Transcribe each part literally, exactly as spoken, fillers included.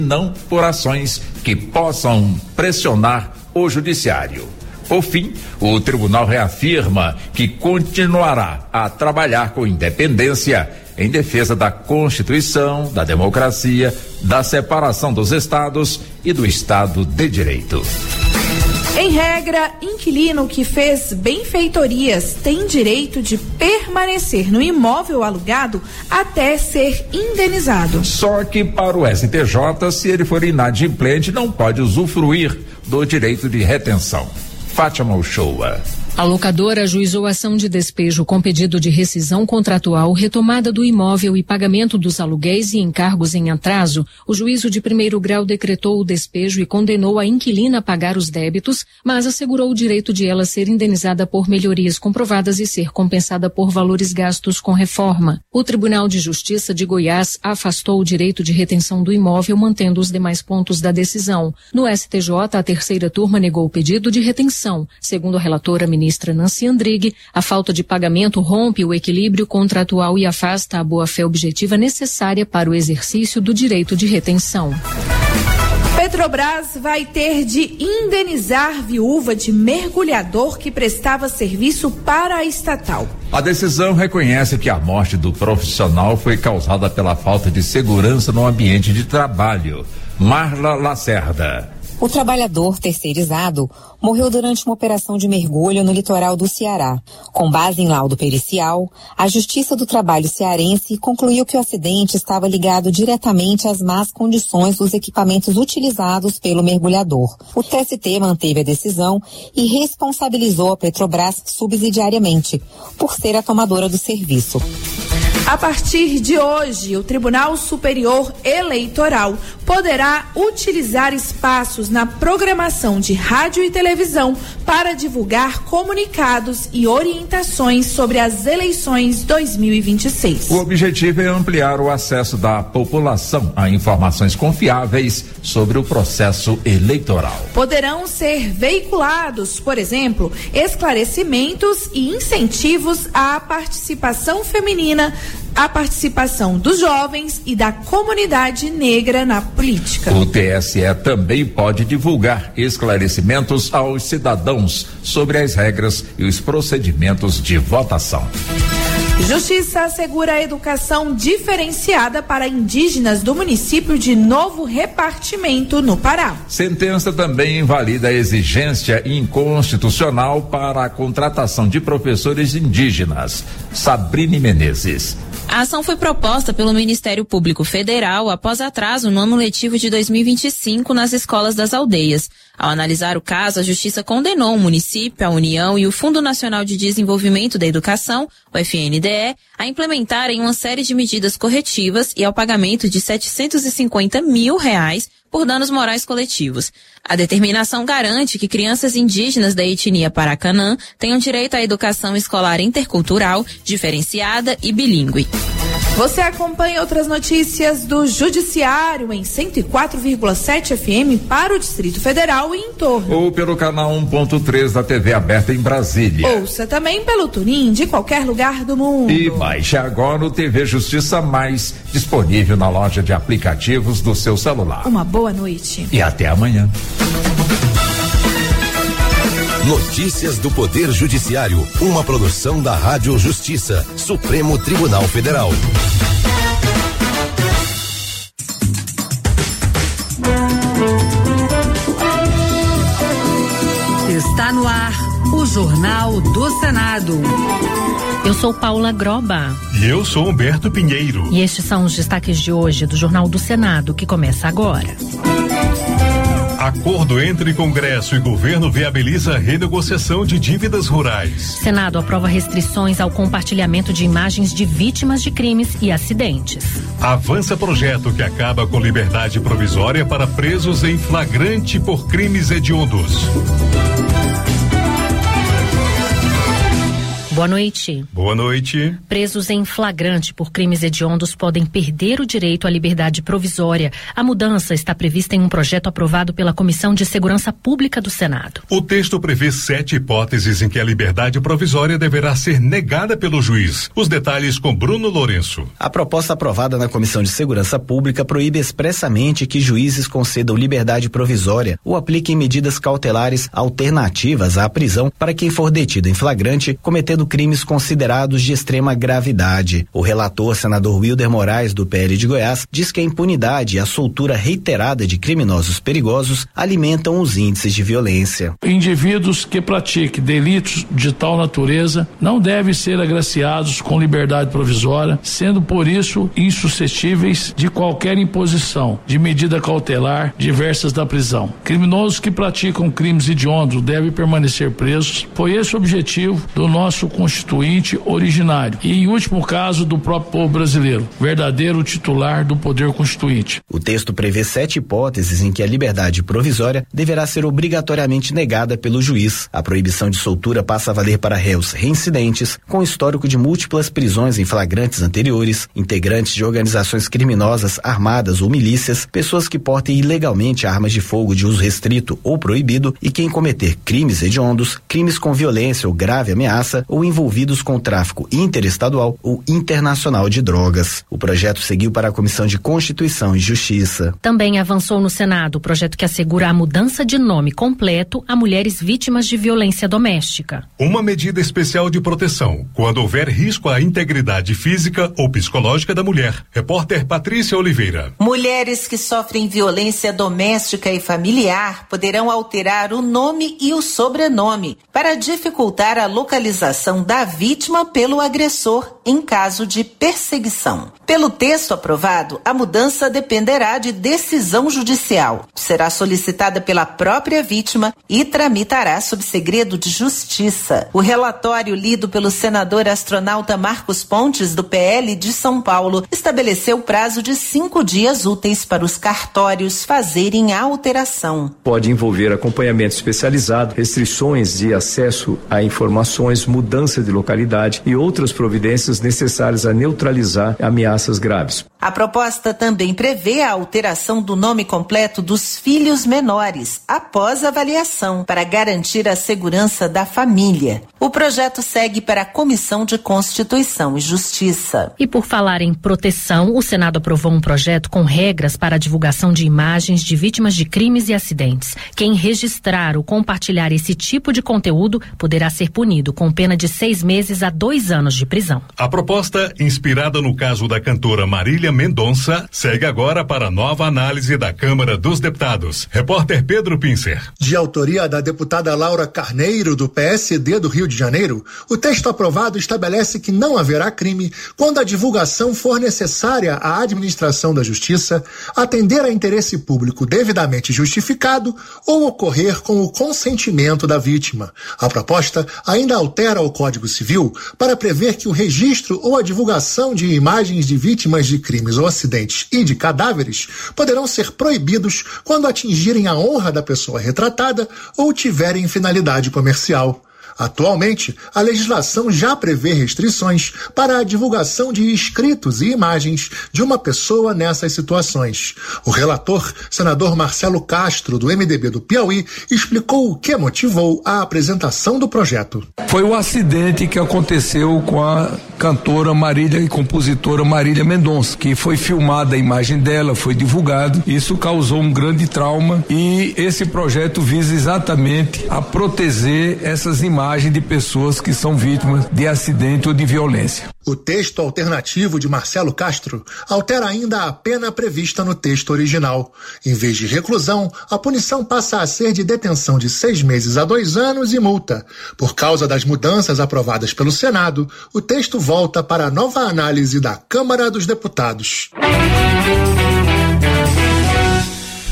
não por ações que possam pressionar o judiciário. Por fim, o tribunal reafirma que continuará a trabalhar com independência em defesa da Constituição, da democracia, da separação dos estados e do Estado de Direito. Em regra, inquilino que fez benfeitorias tem direito de permanecer no imóvel alugado até ser indenizado. Só que para o S T J, se ele for inadimplente, não pode usufruir do direito de retenção. Fátima Uchoa. A locadora ajuizou ação de despejo com pedido de rescisão contratual, retomada do imóvel e pagamento dos aluguéis e encargos em atraso. O juízo de primeiro grau decretou o despejo e condenou a inquilina a pagar os débitos, mas assegurou o direito de ela ser indenizada por melhorias comprovadas e ser compensada por valores gastos com reforma. O Tribunal de Justiça de Goiás afastou o direito de retenção do imóvel, mantendo os demais pontos da decisão. No S T J, a terceira turma negou o pedido de retenção. Segundo a relatora ministra ministra Nancy Andrighi, a falta de pagamento rompe o equilíbrio contratual e afasta a boa-fé objetiva necessária para o exercício do direito de retenção. Petrobras vai ter de indenizar viúva de mergulhador que prestava serviço para a estatal. A decisão reconhece que a morte do profissional foi causada pela falta de segurança no ambiente de trabalho. Marla Lacerda. O trabalhador terceirizado morreu durante uma operação de mergulho no litoral do Ceará. Com base em laudo pericial, a Justiça do Trabalho cearense concluiu que o acidente estava ligado diretamente às más condições dos equipamentos utilizados pelo mergulhador. O T S T manteve a decisão e responsabilizou a Petrobras subsidiariamente, por ser a tomadora do serviço. A partir de hoje, o Tribunal Superior Eleitoral poderá utilizar espaços na programação de rádio e televisão para divulgar comunicados e orientações sobre as eleições dois mil e vinte e seis. O objetivo é ampliar o acesso da população a informações confiáveis sobre o processo eleitoral. Poderão ser veiculados, por exemplo, esclarecimentos e incentivos à participação feminina, a participação dos jovens e da comunidade negra na política. O T S E também pode divulgar esclarecimentos aos cidadãos sobre as regras e os procedimentos de votação. Justiça assegura a educação diferenciada para indígenas do município de Novo Repartimento, no Pará. Sentença também invalida a exigência inconstitucional para a contratação de professores indígenas. Sabrine Menezes. A ação foi proposta pelo Ministério Público Federal após atraso no ano letivo de dois mil e vinte e cinco nas escolas das aldeias. Ao analisar o caso, a Justiça condenou o município, a União e o Fundo Nacional de Desenvolvimento da Educação, o F N D E, a implementarem uma série de medidas corretivas e ao pagamento de setecentos e cinquenta mil reais por danos morais coletivos. A determinação garante que crianças indígenas da etnia Paracanã tenham direito à educação escolar intercultural, diferenciada e bilíngue. Você acompanha outras notícias do Judiciário em cento e quatro vírgula sete F M para o Distrito Federal e em torno. Ou pelo canal um ponto três da T V aberta em Brasília. Ouça também pelo TuneIn de qualquer lugar do mundo. E baixe agora o T V Justiça Mais, disponível na loja de aplicativos do seu celular. Uma boa noite. E até amanhã. Notícias do Poder Judiciário, uma produção da Rádio Justiça, Supremo Tribunal Federal. Está no ar o Jornal do Senado. Eu sou Paula Groba. E eu sou Humberto Pinheiro. E estes são os destaques de hoje do Jornal do Senado, que começa agora. Acordo entre Congresso e governo viabiliza a renegociação de dívidas rurais. Senado aprova restrições ao compartilhamento de imagens de vítimas de crimes e acidentes. Avança projeto que acaba com liberdade provisória para presos em flagrante por crimes hediondos. Boa noite. Boa noite. Presos em flagrante por crimes hediondos podem perder o direito à liberdade provisória. A mudança está prevista em um projeto aprovado pela Comissão de Segurança Pública do Senado. O texto prevê sete hipóteses em que a liberdade provisória deverá ser negada pelo juiz. Os detalhes com Bruno Lourenço. A proposta aprovada na Comissão de Segurança Pública proíbe expressamente que juízes concedam liberdade provisória ou apliquem medidas cautelares alternativas à prisão para quem for detido em flagrante cometendo crimes considerados de extrema gravidade. O relator, senador Wilder Moraes, do P L de Goiás, diz que a impunidade e a soltura reiterada de criminosos perigosos alimentam os índices de violência. Indivíduos que pratiquem delitos de tal natureza não devem ser agraciados com liberdade provisória, sendo por isso insuscetíveis de qualquer imposição de medida cautelar diversas da prisão. Criminosos que praticam crimes hediondos devem permanecer presos. Foi esse o objetivo do nosso constituinte originário e, em último caso, do próprio povo brasileiro, verdadeiro titular do poder constituinte. O texto prevê sete hipóteses em que a liberdade provisória deverá ser obrigatoriamente negada pelo juiz. A proibição de soltura passa a valer para réus reincidentes, com histórico de múltiplas prisões em flagrantes anteriores, integrantes de organizações criminosas armadas ou milícias, pessoas que portem ilegalmente armas de fogo de uso restrito ou proibido e quem cometer crimes hediondos, crimes com violência ou grave ameaça ou envolvidos com tráfico interestadual ou internacional de drogas. O projeto seguiu para a Comissão de Constituição e Justiça. Também avançou no Senado o projeto que assegura a mudança de nome completo a mulheres vítimas de violência doméstica. Uma medida especial de proteção quando houver risco à integridade física ou psicológica da mulher. Repórter Patrícia Oliveira. Mulheres que sofrem violência doméstica e familiar poderão alterar o nome e o sobrenome para dificultar a localização da vítima pelo agressor em caso de perseguição. Pelo texto aprovado, a mudança dependerá de decisão judicial. Será solicitada pela própria vítima e tramitará sob segredo de justiça. O relatório lido pelo senador astronauta Marcos Pontes, do P L de São Paulo, estabeleceu prazo de cinco dias úteis para os cartórios fazerem a alteração. Pode envolver acompanhamento especializado, restrições de acesso a informações, mudança de localidade e outras providências necessárias a neutralizar ameaças graves. A proposta também prevê a alteração do nome completo dos filhos menores, após avaliação, para garantir a segurança da família. O projeto segue para a Comissão de Constituição e Justiça. E por falar em proteção, o Senado aprovou um projeto com regras para a divulgação de imagens de vítimas de crimes e acidentes. Quem registrar ou compartilhar esse tipo de conteúdo poderá ser punido com pena de seis meses a dois anos de prisão. A proposta, inspirada no caso da cantora Marília Mendonça, segue agora para nova análise da Câmara dos Deputados. Repórter Pedro Pincer. De autoria da deputada Laura Carneiro, do P S D do Rio de Janeiro, o texto aprovado estabelece que não haverá crime quando a divulgação for necessária à administração da justiça, atender a interesse público devidamente justificado ou ocorrer com o consentimento da vítima. A proposta ainda altera o Código Civil para prever que o registro ou a divulgação de imagens de vítimas de crimes ou acidentes e de cadáveres poderão ser proibidos quando atingirem a honra da pessoa retratada ou tiverem finalidade comercial. Atualmente, a legislação já prevê restrições para a divulgação de escritos e imagens de uma pessoa nessas situações. O relator, senador Marcelo Castro, do M D B do Piauí, explicou o que motivou a apresentação do projeto. Foi o acidente que aconteceu com a cantora Marília e compositora Marília Mendonça, que foi filmada a imagem dela, foi divulgado. Isso causou um grande trauma e esse projeto visa exatamente a proteger essas imagens de pessoas que são vítimas de acidente ou de violência. O texto alternativo de Marcelo Castro altera ainda a pena prevista no texto original. Em vez de reclusão, a punição passa a ser de detenção de seis meses a dois anos e multa. Por causa das mudanças aprovadas pelo Senado, o texto volta para a nova análise da Câmara dos Deputados.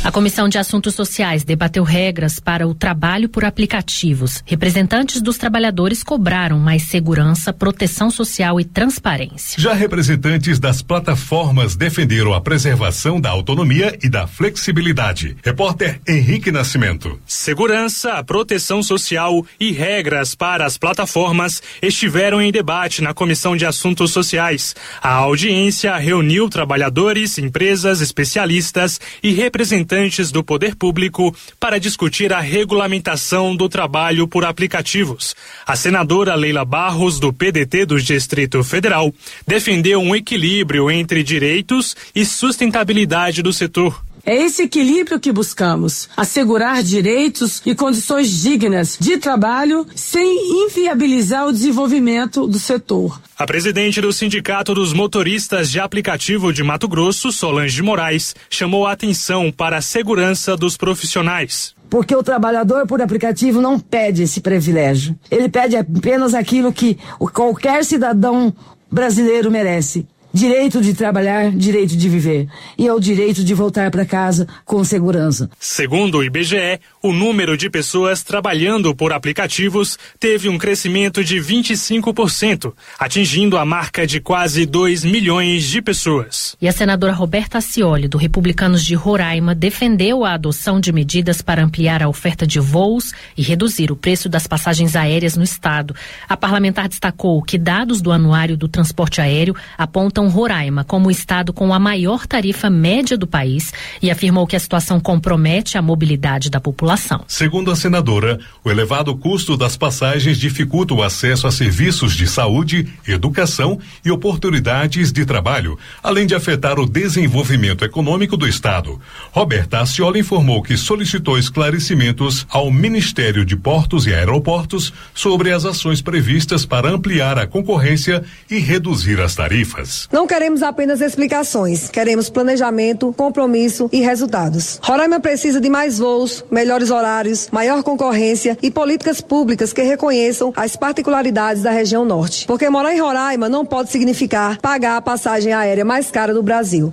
A Comissão de Assuntos Sociais debateu regras para o trabalho por aplicativos. Representantes dos trabalhadores cobraram mais segurança, proteção social e transparência. Já representantes das plataformas defenderam a preservação da autonomia e da flexibilidade. Repórter Henrique Nascimento. Segurança, proteção social e regras para as plataformas estiveram em debate na Comissão de Assuntos Sociais. A audiência reuniu trabalhadores, empresas, especialistas e representantes do poder público para discutir a regulamentação do trabalho por aplicativos. A senadora Leila Barros, do P D T do Distrito Federal, defendeu um equilíbrio entre direitos e sustentabilidade do setor. É esse equilíbrio que buscamos, assegurar direitos e condições dignas de trabalho sem inviabilizar o desenvolvimento do setor. A presidente do Sindicato dos Motoristas de Aplicativo de Mato Grosso, Solange Moraes, chamou a atenção para a segurança dos profissionais. Porque o trabalhador por aplicativo não pede esse privilégio. Ele pede apenas aquilo que qualquer cidadão brasileiro merece. Direito de trabalhar, direito de viver. E é o direito de voltar para casa com segurança. Segundo o I B G E, o número de pessoas trabalhando por aplicativos teve um crescimento de vinte e cinco por cento, atingindo a marca de quase dois milhões de pessoas. E a senadora Roberta Acioli, do Republicanos de Roraima, defendeu a adoção de medidas para ampliar a oferta de voos e reduzir o preço das passagens aéreas no estado. A parlamentar destacou que dados do Anuário do Transporte Aéreo apontam Roraima como o estado com a maior tarifa média do país e afirmou que a situação compromete a mobilidade da população. Segundo a senadora, o elevado custo das passagens dificulta o acesso a serviços de saúde, educação e oportunidades de trabalho, além de afetar o desenvolvimento econômico do estado. Roberta Acioli informou que solicitou esclarecimentos ao Ministério de Portos e Aeroportos sobre as ações previstas para ampliar a concorrência e reduzir as tarifas. Não queremos apenas explicações, queremos planejamento, compromisso e resultados. Roraima precisa de mais voos, melhores horários, maior concorrência e políticas públicas que reconheçam as particularidades da região norte. Porque morar em Roraima não pode significar pagar a passagem aérea mais cara do Brasil.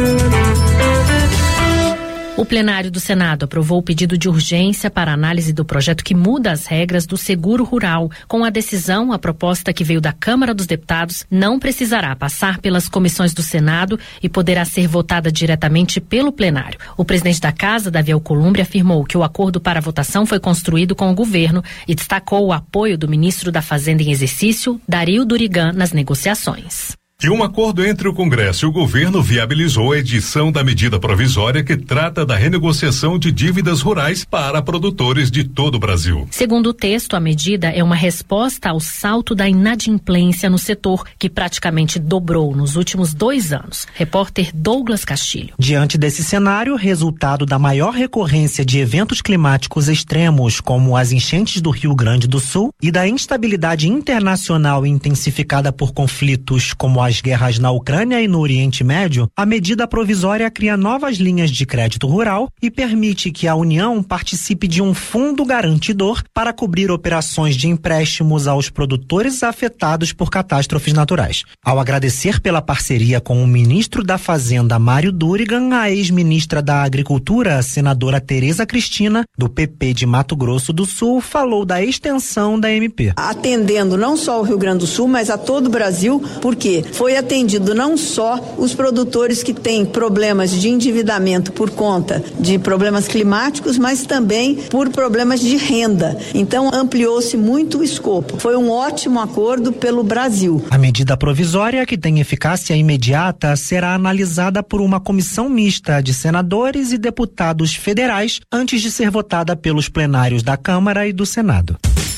O plenário do Senado aprovou o pedido de urgência para análise do projeto que muda as regras do seguro rural. Com a decisão, a proposta que veio da Câmara dos Deputados não precisará passar pelas comissões do Senado e poderá ser votada diretamente pelo plenário. O presidente da Casa, Davi Alcolumbre, afirmou que o acordo para a votação foi construído com o governo e destacou o apoio do ministro da Fazenda em exercício, Dario Durigan, nas negociações. E um acordo entre o Congresso e o governo viabilizou a edição da medida provisória que trata da renegociação de dívidas rurais para produtores de todo o Brasil. Segundo o texto, a medida é uma resposta ao salto da inadimplência no setor, que praticamente dobrou nos últimos dois anos. Repórter Douglas Castilho. Diante desse cenário, resultado da maior recorrência de eventos climáticos extremos, como as enchentes do Rio Grande do Sul, e da instabilidade internacional intensificada por conflitos como a as guerras na Ucrânia e no Oriente Médio, a medida provisória cria novas linhas de crédito rural e permite que a União participe de um fundo garantidor para cobrir operações de empréstimos aos produtores afetados por catástrofes naturais. Ao agradecer pela parceria com o ministro da Fazenda, Mário Durigan, a ex-ministra da Agricultura, a senadora Tereza Cristina, do P P de Mato Grosso do Sul, falou da extensão da M P. Atendendo não só o Rio Grande do Sul, mas a todo o Brasil, porque foi atendido não só os produtores que têm problemas de endividamento por conta de problemas climáticos, mas também por problemas de renda. Então, ampliou-se muito o escopo. Foi um ótimo acordo pelo Brasil. A medida provisória, que tem eficácia imediata, será analisada por uma comissão mista de senadores e deputados federais antes de ser votada pelos plenários da Câmara e do Senado.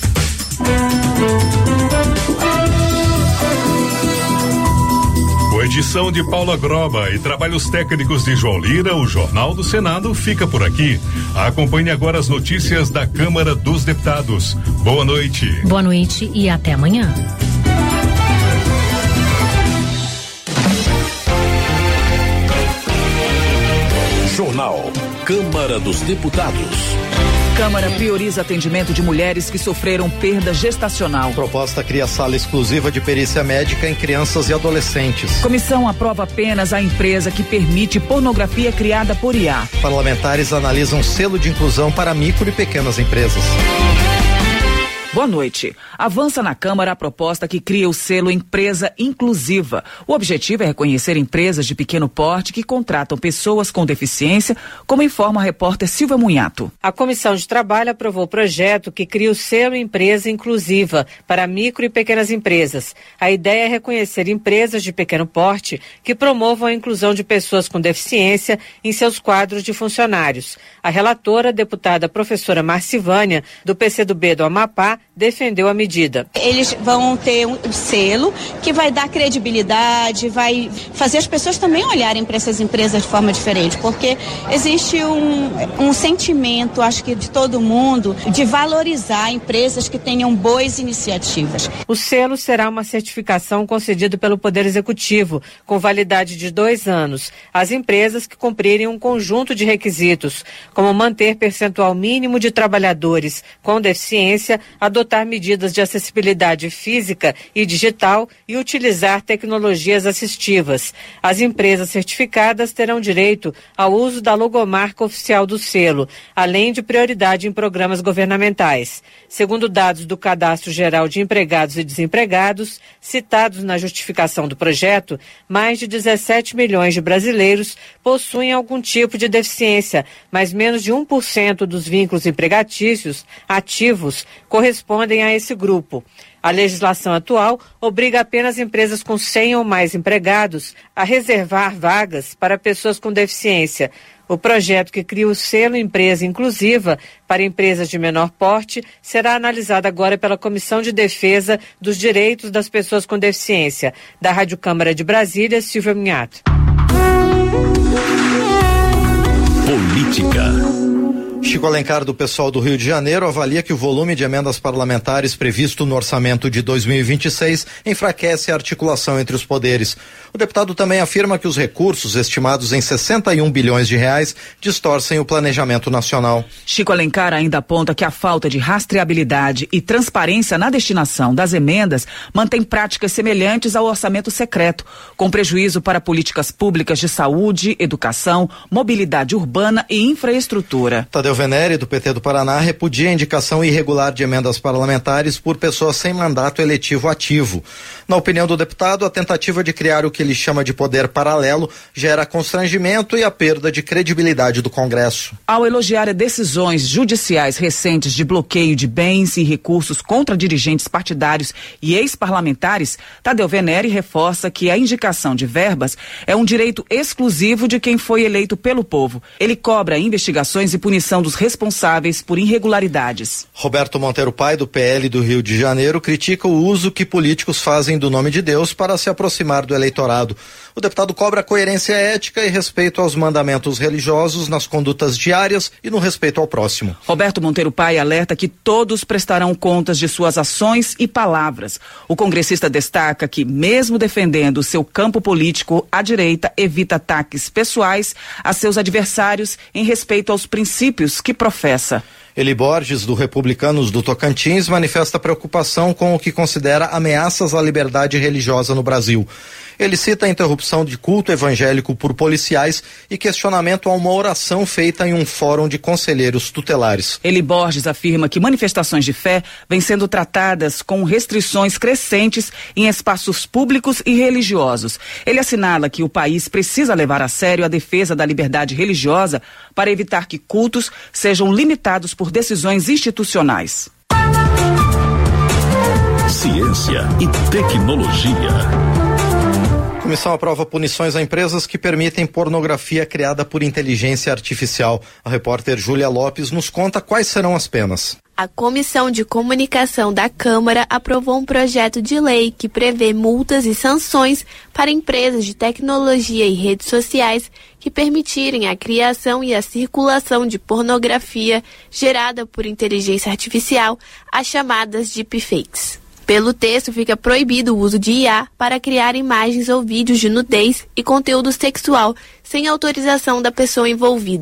Com edição de Paula Groba e trabalhos técnicos de João Lira, o Jornal do Senado fica por aqui. Acompanhe agora as notícias da Câmara dos Deputados. Boa noite. Boa noite e até amanhã. Jornal Câmara dos Deputados. Câmara prioriza atendimento de mulheres que sofreram perda gestacional. Proposta cria sala exclusiva de perícia médica em crianças e adolescentes. Comissão aprova apenas a empresa que permite pornografia criada por I A. Parlamentares analisam selo de inclusão para micro e pequenas empresas. Boa noite. Avança na Câmara a proposta que cria o selo Empresa Inclusiva. O objetivo é reconhecer empresas de pequeno porte que contratam pessoas com deficiência, como informa a repórter Silvia Munhato. A Comissão de Trabalho aprovou o projeto que cria o selo Empresa Inclusiva para micro e pequenas empresas. A ideia é reconhecer empresas de pequeno porte que promovam a inclusão de pessoas com deficiência em seus quadros de funcionários. A relatora, a deputada professora Marcivânia, do P C do B do Amapá, defendeu a medida. Eles vão ter um selo que vai dar credibilidade, vai fazer as pessoas também olharem para essas empresas de forma diferente, porque existe um, um sentimento, acho que de todo mundo, de valorizar empresas que tenham boas iniciativas. O selo será uma certificação concedida pelo Poder Executivo, com validade de dois anos, às empresas que cumprirem um conjunto de requisitos, como manter percentual mínimo de trabalhadores com deficiência, adotar medidas de acessibilidade física e digital e utilizar tecnologias assistivas. As empresas certificadas terão direito ao uso da logomarca oficial do selo, além de prioridade em programas governamentais. Segundo dados do Cadastro Geral de Empregados e Desempregados, citados na justificação do projeto, mais de dezessete milhões de brasileiros possuem algum tipo de deficiência, mas menos de um por cento dos vínculos empregatícios ativos correspondem a esse grupo. A legislação atual obriga apenas empresas com cem ou mais empregados a reservar vagas para pessoas com deficiência. O projeto que cria o selo Empresa Inclusiva para empresas de menor porte será analisado agora pela Comissão de Defesa dos Direitos das Pessoas com Deficiência. Da Rádio Câmara de Brasília, Silvia Minhato. Política. Chico Alencar, do pessoal do Rio de Janeiro, avalia que o volume de emendas parlamentares previsto no orçamento de dois mil e vinte e seis enfraquece a articulação entre os poderes. O deputado também afirma que os recursos, estimados em sessenta e um bilhões de reais, distorcem o planejamento nacional. Chico Alencar ainda aponta que a falta de rastreabilidade e transparência na destinação das emendas mantém práticas semelhantes ao orçamento secreto, com prejuízo para políticas públicas de saúde, educação, mobilidade urbana e infraestrutura. Tadeu Venere, do P T do Paraná, repudia a indicação irregular de emendas parlamentares por pessoas sem mandato eletivo ativo. Na opinião do deputado, a tentativa de criar o que ele chama de poder paralelo gera constrangimento e a perda de credibilidade do Congresso. Ao elogiar decisões judiciais recentes de bloqueio de bens e recursos contra dirigentes partidários e ex-parlamentares, Tadeu Venere reforça que a indicação de verbas é um direito exclusivo de quem foi eleito pelo povo. Ele cobra investigações e punição dos responsáveis por irregularidades. Roberto Monteiro Pai, do P L do Rio de Janeiro, critica o uso que políticos fazem do nome de Deus para se aproximar do eleitorado. O deputado cobra coerência ética e respeito aos mandamentos religiosos nas condutas diárias e no respeito ao próximo. Roberto Monteiro Pai alerta que todos prestarão contas de suas ações e palavras. O congressista destaca que, mesmo defendendo seu campo político, a direita evita ataques pessoais a seus adversários em respeito aos princípios que professa. Eli Borges, do Republicanos do Tocantins, manifesta preocupação com o que considera ameaças à liberdade religiosa no Brasil. Ele cita a interrupção de culto evangélico por policiais e questionamento a uma oração feita em um fórum de conselheiros tutelares. Eli Borges afirma que manifestações de fé vêm sendo tratadas com restrições crescentes em espaços públicos e religiosos. Ele assinala que o país precisa levar a sério a defesa da liberdade religiosa para evitar que cultos sejam limitados por decisões institucionais. Ciência e tecnologia. A comissão aprova punições a empresas que permitem pornografia criada por inteligência artificial. A repórter Júlia Lopes nos conta quais serão as penas. A Comissão de Comunicação da Câmara aprovou um projeto de lei que prevê multas e sanções para empresas de tecnologia e redes sociais que permitirem a criação e a circulação de pornografia gerada por inteligência artificial, as chamadas deepfakes. Pelo texto, fica proibido o uso de I A para criar imagens ou vídeos de nudez e conteúdo sexual sem autorização da pessoa envolvida.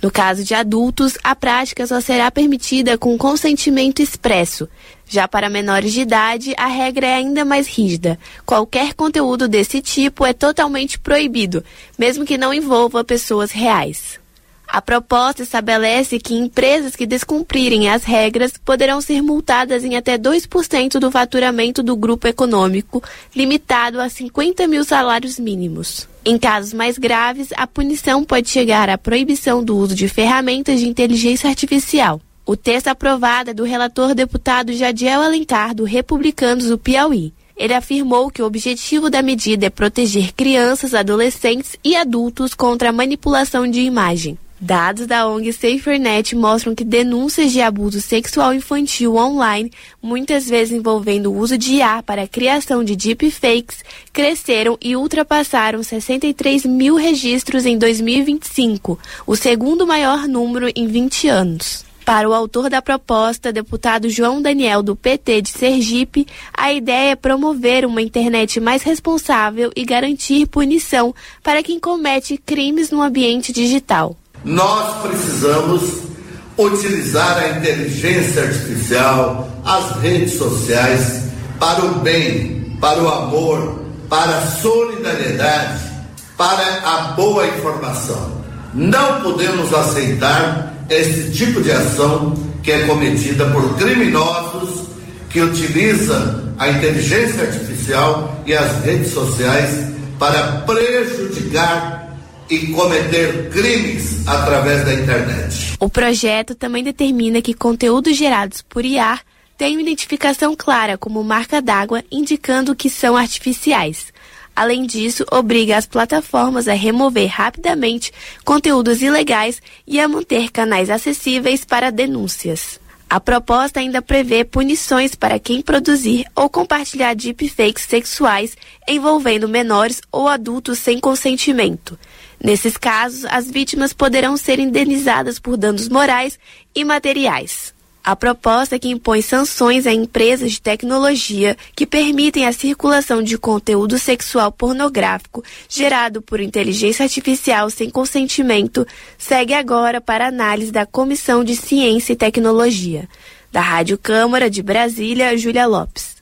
No caso de adultos, a prática só será permitida com consentimento expresso. Já para menores de idade, a regra é ainda mais rígida. Qualquer conteúdo desse tipo é totalmente proibido, mesmo que não envolva pessoas reais. A proposta estabelece que empresas que descumprirem as regras poderão ser multadas em até dois por cento do faturamento do grupo econômico, limitado a cinquenta mil salários mínimos. Em casos mais graves, a punição pode chegar à proibição do uso de ferramentas de inteligência artificial. O texto aprovado é do relator deputado Jadiel Alencar, do Republicanos do Piauí. Ele afirmou que o objetivo da medida é proteger crianças, adolescentes e adultos contra a manipulação de imagem. Dados da O N G SaferNet mostram que denúncias de abuso sexual infantil online, muitas vezes envolvendo o uso de I A para a criação de deepfakes, cresceram e ultrapassaram sessenta e três mil registros em dois mil e vinte e cinco, o segundo maior número em vinte anos. Para o autor da proposta, deputado João Daniel, do P T de Sergipe, a ideia é promover uma internet mais responsável e garantir punição para quem comete crimes no ambiente digital. Nós precisamos utilizar a inteligência artificial, as redes sociais, para o bem, para o amor, para a solidariedade, para a boa informação. Não podemos aceitar esse tipo de ação que é cometida por criminosos que utilizam a inteligência artificial e as redes sociais para prejudicar e cometer crimes através da internet. O projeto também determina que conteúdos gerados por I A tenham identificação clara como marca d'água, indicando que são artificiais. Além disso, obriga as plataformas a remover rapidamente conteúdos ilegais e a manter canais acessíveis para denúncias. A proposta ainda prevê punições para quem produzir ou compartilhar deepfakes sexuais envolvendo menores ou adultos sem consentimento. Nesses casos, as vítimas poderão ser indenizadas por danos morais e materiais. A proposta é que impõe sanções a empresas de tecnologia que permitem a circulação de conteúdo sexual pornográfico gerado por inteligência artificial sem consentimento segue agora para análise da Comissão de Ciência e Tecnologia. Da Rádio Câmara de Brasília, Júlia Lopes.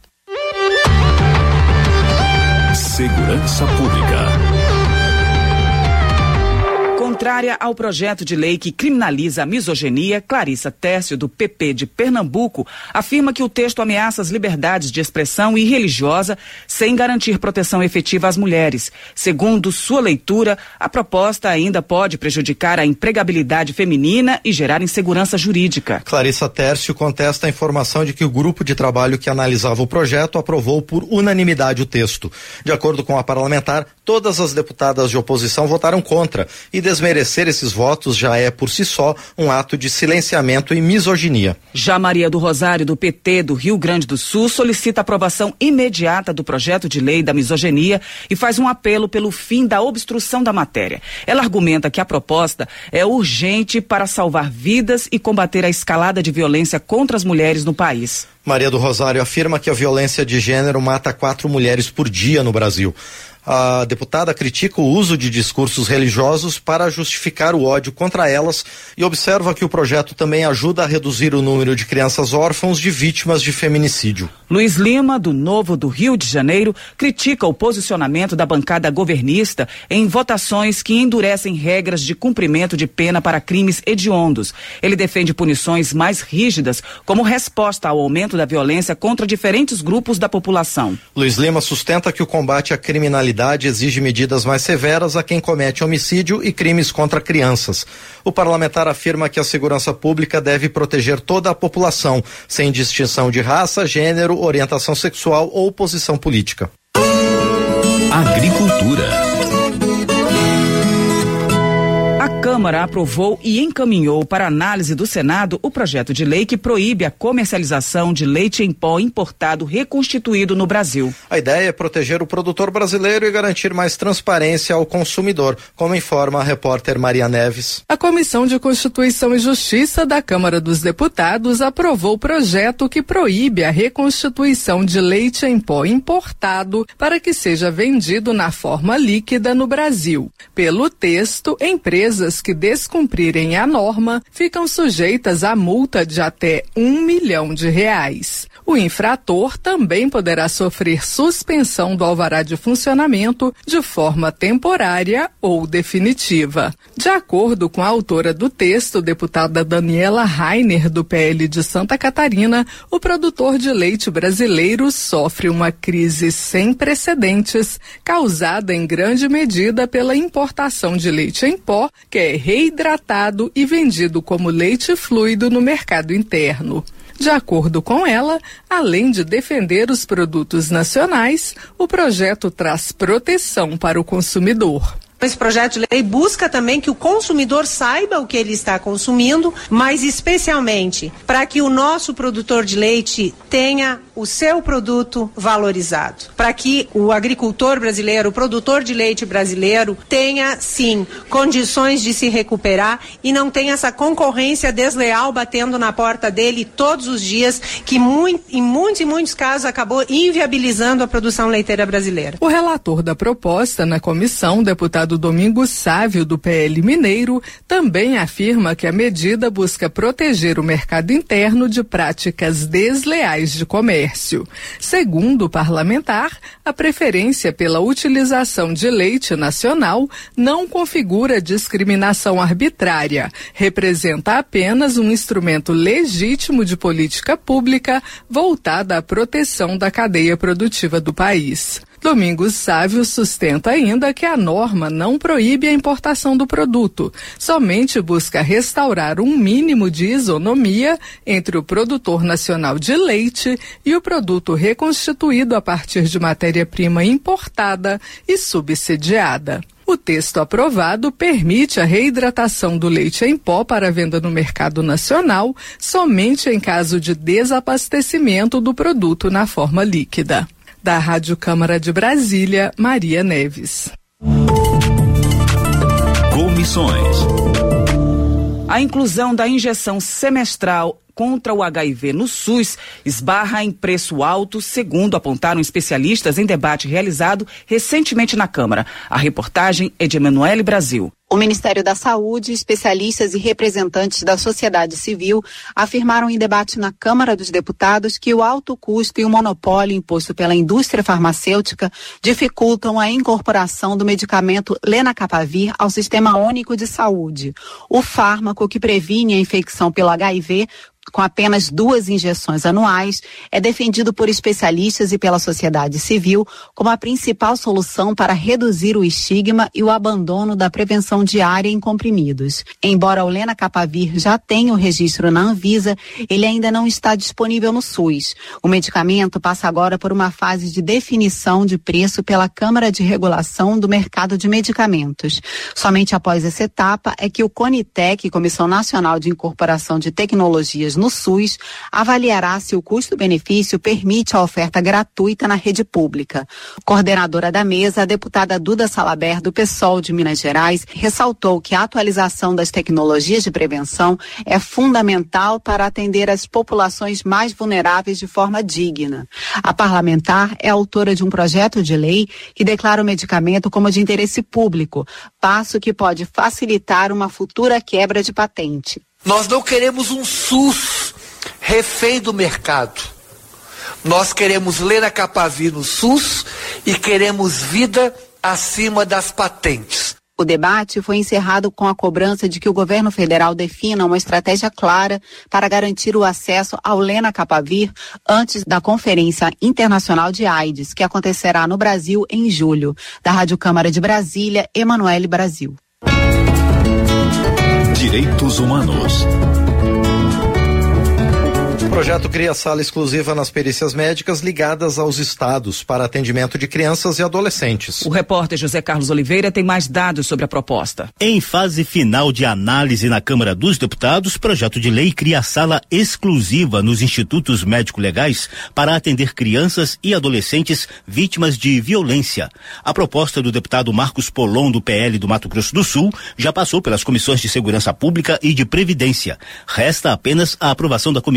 Segurança Pública. Contrária ao projeto de lei que criminaliza a misoginia, Clarissa Tércio, do P P de Pernambuco, afirma que o texto ameaça as liberdades de expressão e religiosa sem garantir proteção efetiva às mulheres. Segundo sua leitura, a proposta ainda pode prejudicar a empregabilidade feminina e gerar insegurança jurídica. Clarissa Tércio contesta a informação de que o grupo de trabalho que analisava o projeto aprovou por unanimidade o texto. De acordo com a parlamentar, todas as deputadas de oposição votaram contra e desmerecer esses votos já é por si só um ato de silenciamento e misoginia. Já Maria do Rosário, do P T do Rio Grande do Sul, solicita a aprovação imediata do projeto de lei da misoginia e faz um apelo pelo fim da obstrução da matéria. Ela argumenta que a proposta é urgente para salvar vidas e combater a escalada de violência contra as mulheres no país. Maria do Rosário afirma que a violência de gênero mata quatro mulheres por dia no Brasil. A deputada critica o uso de discursos religiosos para justificar o ódio contra elas e observa que o projeto também ajuda a reduzir o número de crianças órfãos de vítimas de feminicídio. Luiz Lima, do Novo do Rio de Janeiro, critica o posicionamento da bancada governista em votações que endurecem regras de cumprimento de pena para crimes hediondos. Ele defende punições mais rígidas como resposta ao aumento da violência contra diferentes grupos da população. Luiz Lima sustenta que o combate à criminalidade exige medidas mais severas a quem comete homicídio e crimes contra crianças. O parlamentar afirma que a segurança pública deve proteger toda a população, sem distinção de raça, gênero, orientação sexual ou posição política. Agricultura. A Câmara aprovou e encaminhou para análise do Senado o projeto de lei que proíbe a comercialização de leite em pó importado reconstituído no Brasil. A ideia é proteger o produtor brasileiro e garantir mais transparência ao consumidor, como informa a repórter Maria Neves. A Comissão de Constituição e Justiça da Câmara dos Deputados aprovou o projeto que proíbe a reconstituição de leite em pó importado para que seja vendido na forma líquida no Brasil. Pelo texto, empresas empresas que descumprirem a norma ficam sujeitas a multa de até um milhão de reais. O infrator também poderá sofrer suspensão do alvará de funcionamento de forma temporária ou definitiva. De acordo com a autora do texto, deputada Daniela Rainer, do P L de Santa Catarina, o produtor de leite brasileiro sofre uma crise sem precedentes, causada em grande medida pela importação de leite em pó, que é reidratado e vendido como leite fluido no mercado interno. De acordo com ela, além de defender os produtos nacionais, o projeto traz proteção para o consumidor. Esse projeto de lei busca também que o consumidor saiba o que ele está consumindo, mas especialmente para que o nosso produtor de leite tenha o seu produto valorizado. Para que o agricultor brasileiro, o produtor de leite brasileiro, tenha, sim, condições de se recuperar e não tenha essa concorrência desleal batendo na porta dele todos os dias, que muito, em muitos e muitos casos acabou inviabilizando a produção leiteira brasileira. O relator da proposta na comissão, deputado Domingos Sávio, do P L Mineiro, também afirma que a medida busca proteger o mercado interno de práticas desleais de comércio. Segundo o parlamentar, a preferência pela utilização de leite nacional não configura discriminação arbitrária, representa apenas um instrumento legítimo de política pública voltada à proteção da cadeia produtiva do país. Domingos Sávio sustenta ainda que a norma não proíbe a importação do produto, somente busca restaurar um mínimo de isonomia entre o produtor nacional de leite e o produto reconstituído a partir de matéria-prima importada e subsidiada. O texto aprovado permite a reidratação do leite em pó para venda no mercado nacional somente em caso de desabastecimento do produto na forma líquida. Da Rádio Câmara de Brasília, Maria Neves. Comissões. A inclusão da injeção semestral contra o H I V no SUS esbarra em preço alto, segundo apontaram especialistas em debate realizado recentemente na Câmara. A reportagem é de Emanuele Brasil. O Ministério da Saúde, especialistas e representantes da sociedade civil afirmaram em debate na Câmara dos Deputados que o alto custo e o monopólio imposto pela indústria farmacêutica dificultam a incorporação do medicamento Lenacapavir ao Sistema Único de Saúde. O fármaco que previne a infecção pelo H I V com apenas duas injeções anuais, é defendido por especialistas e pela sociedade civil como a principal solução para reduzir o estigma e o abandono da prevenção diária em comprimidos. Embora o Lenacapavir já tenha o registro na Anvisa, ele ainda não está disponível no SUS. O medicamento passa agora por uma fase de definição de preço pela Câmara de Regulação do Mercado de Medicamentos. Somente após essa etapa é que o CONITEC, Comissão Nacional de Incorporação de Tecnologias no SUS, avaliará se o custo-benefício permite a oferta gratuita na rede pública. Coordenadora da mesa, a deputada Duda Salaber, do PSOL de Minas Gerais, ressaltou que a atualização das tecnologias de prevenção é fundamental para atender as populações mais vulneráveis de forma digna. A parlamentar é autora de um projeto de lei que declara o medicamento como de interesse público, passo que pode facilitar uma futura quebra de patente. Nós não queremos um SUS refém do mercado. Nós queremos Lenacapavir no SUS e queremos vida acima das patentes. O debate foi encerrado com a cobrança de que o governo federal defina uma estratégia clara para garantir o acesso ao Lenacapavir antes da Conferência Internacional de AIDS, que acontecerá no Brasil em julho. Da Rádio Câmara de Brasília, Emanuele Brasil. Direitos Humanos. O projeto cria sala exclusiva nas perícias médicas ligadas aos estados para atendimento de crianças e adolescentes. O repórter José Carlos Oliveira tem mais dados sobre a proposta. Em fase final de análise na Câmara dos Deputados, o projeto de lei cria sala exclusiva nos institutos médico-legais para atender crianças e adolescentes vítimas de violência. A proposta do deputado Marcos Polon, do P L do Mato Grosso do Sul, já passou pelas comissões de Segurança Pública e de Previdência. Resta apenas a aprovação da Comissão de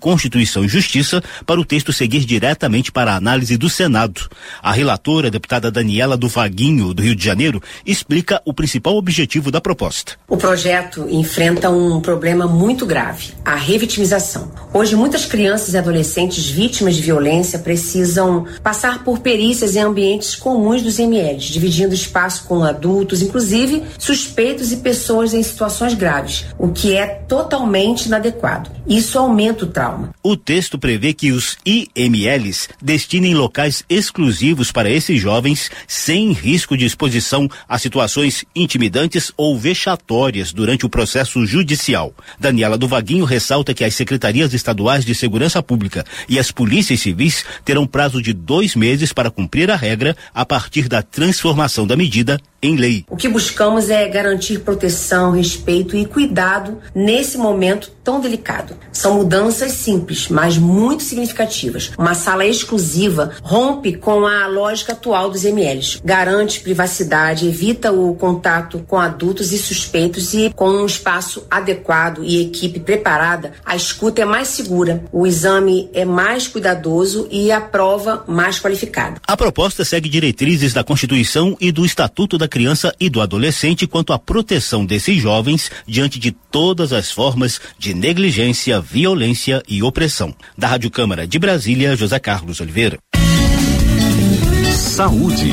Constituição e Justiça para o texto seguir diretamente para a análise do Senado. A relatora, a deputada Daniela do Vaguinho, do Rio de Janeiro, explica o principal objetivo da proposta. O projeto enfrenta um problema muito grave, a revitimização. Hoje, muitas crianças e adolescentes vítimas de violência precisam passar por perícias em ambientes comuns dos M Ls, dividindo espaço com adultos, inclusive suspeitos e pessoas em situações graves, o que é totalmente inadequado. Isso aumenta o trauma. O texto prevê que os I M Ls destinem locais exclusivos para esses jovens sem risco de exposição a situações intimidantes ou vexatórias durante o processo judicial. Daniela do Vaguinho ressalta que as secretarias estaduais de segurança pública e as polícias civis terão prazo de dois meses para cumprir a regra a partir da transformação da medida em lei. O que buscamos é garantir proteção, respeito e cuidado nesse momento tão delicado. São mudanças simples, mas muito significativas. Uma sala exclusiva rompe com a lógica atual dos M Ls. Garante privacidade, evita o contato com adultos e suspeitos e com um espaço adequado e equipe preparada, a escuta é mais segura, o exame é mais cuidadoso e a prova mais qualificada. A proposta segue diretrizes da Constituição e do Estatuto da Criança e do Adolescente quanto à proteção desses jovens diante de todas as formas de negligência, violência e opressão. Da Rádio Câmara de Brasília, José Carlos Oliveira. Saúde.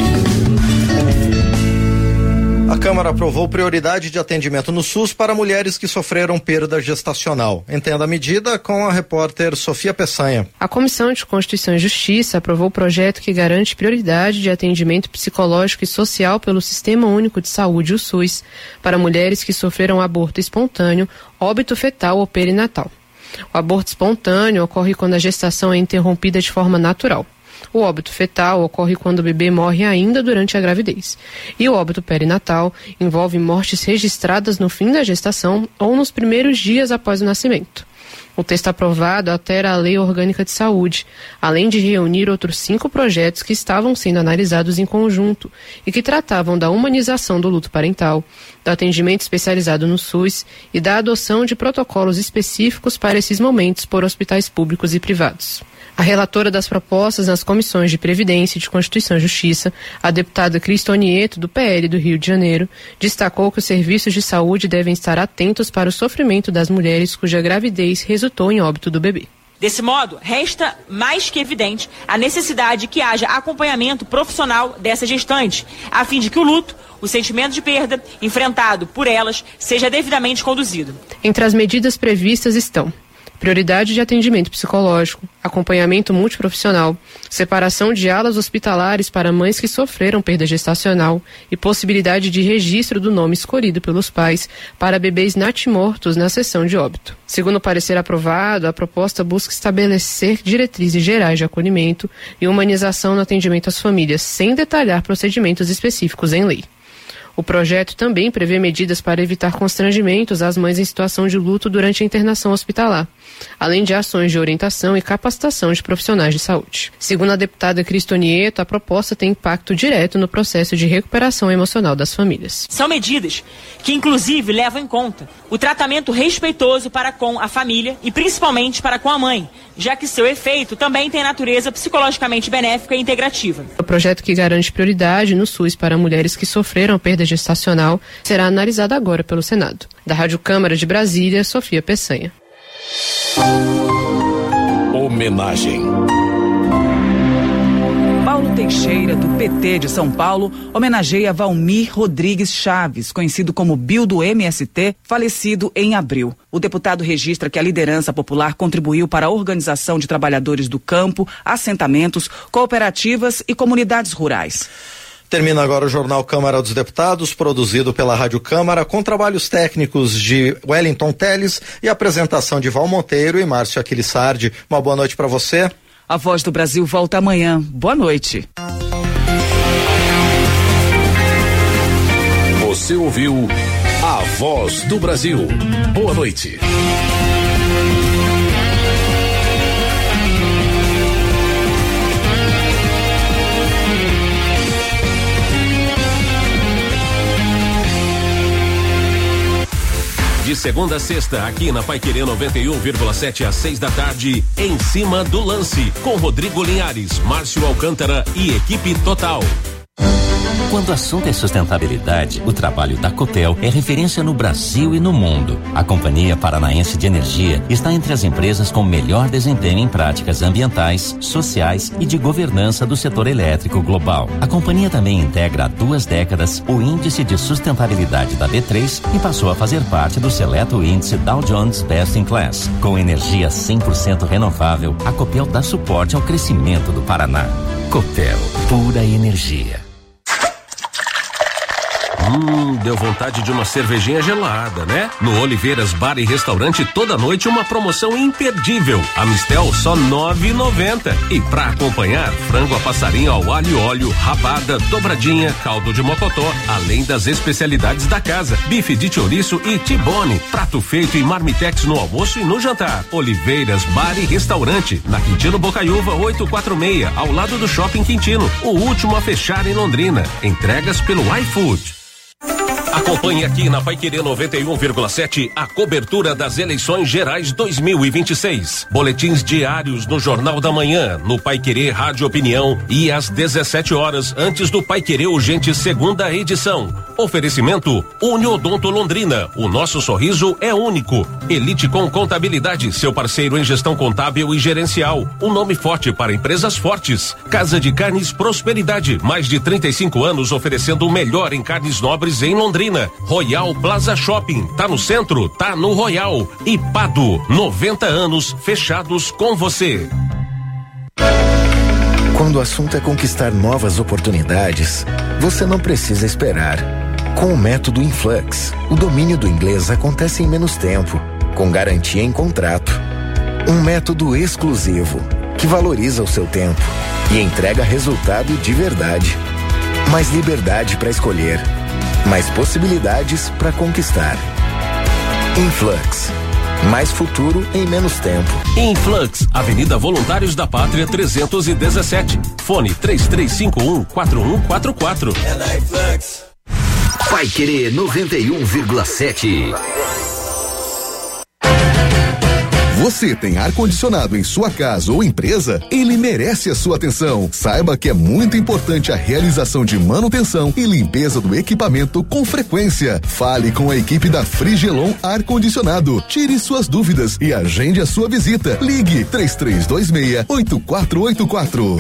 A Câmara aprovou prioridade de atendimento no SUS para mulheres que sofreram perda gestacional. Entenda a medida com a repórter Sofia Peçanha. A Comissão de Constituição e Justiça aprovou o projeto que garante prioridade de atendimento psicológico e social pelo Sistema Único de Saúde, o SUS, para mulheres que sofreram aborto espontâneo, óbito fetal ou perinatal. O aborto espontâneo ocorre quando a gestação é interrompida de forma natural. O óbito fetal ocorre quando o bebê morre ainda durante a gravidez. E o óbito perinatal envolve mortes registradas no fim da gestação ou nos primeiros dias após o nascimento. O texto aprovado altera a Lei Orgânica de Saúde, além de reunir outros cinco projetos que estavam sendo analisados em conjunto e que tratavam da humanização do luto parental, do atendimento especializado no SUS e da adoção de protocolos específicos para esses momentos por hospitais públicos e privados. A relatora das propostas nas comissões de Previdência e de Constituição e Justiça, a deputada Cristonieto, do P L do Rio de Janeiro, destacou que os serviços de saúde devem estar atentos para o sofrimento das mulheres cuja gravidez resultou em óbito do bebê. Desse modo, resta mais que evidente a necessidade que haja acompanhamento profissional dessa gestante, a fim de que o luto, o sentimento de perda enfrentado por elas, seja devidamente conduzido. Entre as medidas previstas estão prioridade de atendimento psicológico, acompanhamento multiprofissional, separação de alas hospitalares para mães que sofreram perda gestacional e possibilidade de registro do nome escolhido pelos pais para bebês natimortos na sessão de óbito. Segundo o parecer aprovado, a proposta busca estabelecer diretrizes gerais de acolhimento e humanização no atendimento às famílias, sem detalhar procedimentos específicos em lei. O projeto também prevê medidas para evitar constrangimentos às mães em situação de luto durante a internação hospitalar, além de ações de orientação e capacitação de profissionais de saúde. Segundo a deputada Cristonieto, a proposta tem impacto direto no processo de recuperação emocional das famílias. São medidas que, inclusive, levam em conta o tratamento respeitoso para com a família e, principalmente, para com a mãe, já que seu efeito também tem natureza psicologicamente benéfica e integrativa. O projeto que garante prioridade no SUS para mulheres que sofreram perda gestacional será analisado agora pelo Senado. Da Rádio Câmara de Brasília, Sofia Peçanha. Homenagem. Paulo Teixeira, do P T de São Paulo, homenageia Valmir Rodrigues Chaves, conhecido como Bill do M S T, falecido em abril. O deputado registra que a liderança popular contribuiu para a organização de trabalhadores do campo, assentamentos, cooperativas e comunidades rurais. Termina agora o Jornal Câmara dos Deputados, produzido pela Rádio Câmara, com trabalhos técnicos de Wellington Teles e apresentação de Val Monteiro e Márcio Aquilissardi. Uma boa noite para você. A Voz do Brasil volta amanhã. Boa noite. Você ouviu A Voz do Brasil. Boa noite. De segunda a sexta, aqui na Paiquerê noventa e um vírgula sete às seis da tarde, Em Cima do Lance, com Rodrigo Linhares, Márcio Alcântara e equipe total. Quando o assunto é sustentabilidade, o trabalho da Copel é referência no Brasil e no mundo. A Companhia Paranaense de Energia está entre as empresas com melhor desempenho em práticas ambientais, sociais e de governança do setor elétrico global. A companhia também integra há duas décadas o Índice de Sustentabilidade da B três e passou a fazer parte do seleto índice Dow Jones Best in Class. Com energia cem por cento renovável, a Copel dá suporte ao crescimento do Paraná. Copel, pura energia. Hum, deu vontade de uma cervejinha gelada, né? No Oliveiras Bar e Restaurante, toda noite uma promoção imperdível. A Mistel só nove e noventa. E pra acompanhar, frango a passarinho ao alho e óleo, rabada, dobradinha, caldo de mocotó, além das especialidades da casa, bife de chouriço e tibone, prato feito e marmitex no almoço e no jantar. Oliveiras Bar e Restaurante, na Quintino Bocaiúva oitocentos e quarenta e seis, ao lado do Shopping Quintino, o último a fechar em Londrina. Entregas pelo iFood. Acompanhe aqui na Paiquerê noventa e um vírgula sete a cobertura das eleições gerais dois mil e vinte e seis. Boletins diários no Jornal da Manhã, no Paiquerê Rádio Opinião e às dezessete horas antes do Paiquerê Urgente segunda edição. Oferecimento Uniodonto Londrina. O nosso sorriso é único. Elite com Contabilidade, seu parceiro em gestão contábil e gerencial. Um nome forte para empresas fortes. Casa de Carnes Prosperidade. Mais de trinta e cinco anos oferecendo o melhor em carnes nobres em Londrina. Royal Plaza Shopping, tá no centro, tá no Royal. E Pado, noventa anos fechados com você. Quando o assunto é conquistar novas oportunidades, você não precisa esperar. Com o método Influx, o domínio do inglês acontece em menos tempo, com garantia em contrato. Um método exclusivo, que valoriza o seu tempo e entrega resultado de verdade. Mais liberdade para escolher. Mais possibilidades para conquistar. Influx. Mais futuro em menos tempo. Influx, Avenida Voluntários da Pátria trezentos e dezessete. Fone três três cinco um, quatro um quatro quatro. É na Influx. Paiquerê noventa e um vírgula sete. Você tem ar-condicionado em sua casa ou empresa? Ele merece a sua atenção. Saiba que é muito importante a realização de manutenção e limpeza do equipamento com frequência. Fale com a equipe da Frigelon Ar-Condicionado. Tire suas dúvidas e agende a sua visita. Ligue três três dois seis, oito quatro oito quatro.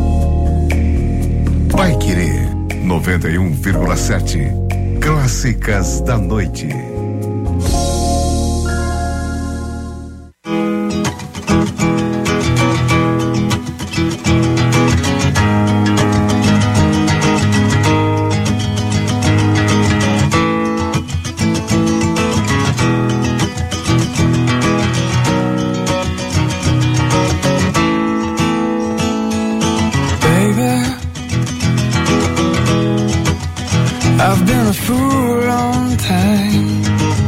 Paiquerê noventa e um vírgula sete. Clássicas da noite. I've been a fool long time,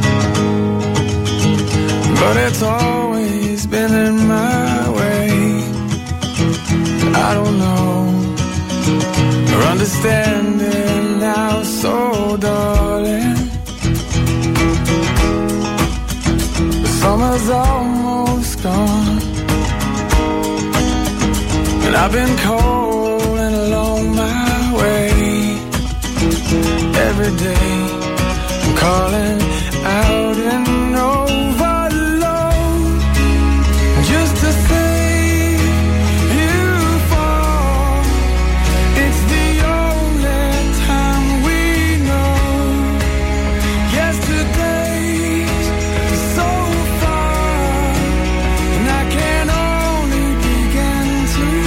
but it's always been in my way. I don't know or understand it now, so darling. The summer's almost gone, and I've been cold and along my way. Every day I'm calling out and overload just to see you fall. It's the only time we know. Yesterday's so far, and I can only begin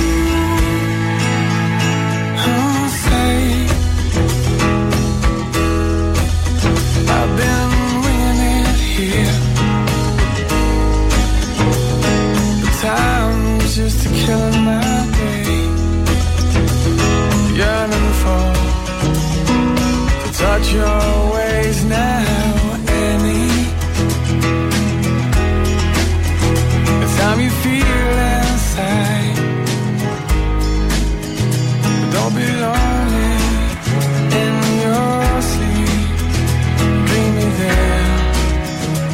to uh, say I've been winging it here. The time's just a killing my day. Yearning for to touch your ways now, Annie. The time you feel inside, but don't be lonely in your sleep. Dream me there